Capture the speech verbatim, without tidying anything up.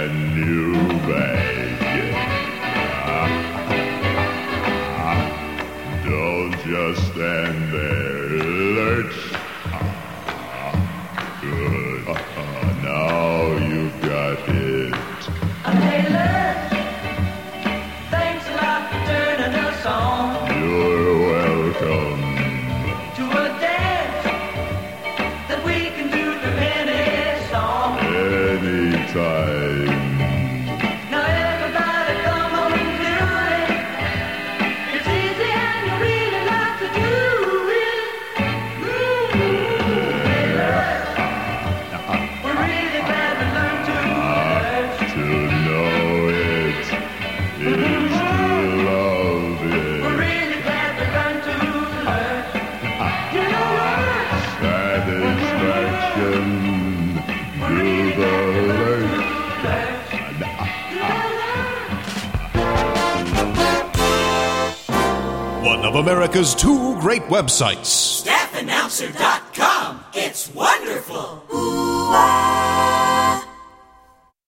brand new bag. Don't just stand there, lurch. Good. Now you've got it. Hey, Lurch, thanks a lot for turning us on. You're welcome. To a dance that we can do to any song. Anytime. Now everybody come on and do it. It's easy and you really like to do it. Mm-hmm. Hey, Lurch, we're really glad we learned to Lurch. To know it is to love it. We're really glad we learned to Lurch. You know Lurch. Satisfaction to the lurch. One of America's two great websites. Staff Announcer dot com. It's wonderful.